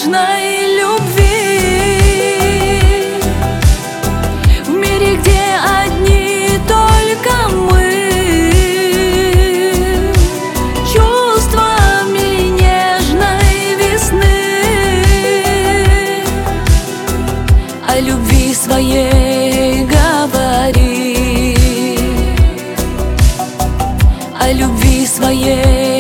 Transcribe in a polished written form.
нежной любви, в мире, где одни только мы, чувствами нежной весны. О любви своей говори, о любви своей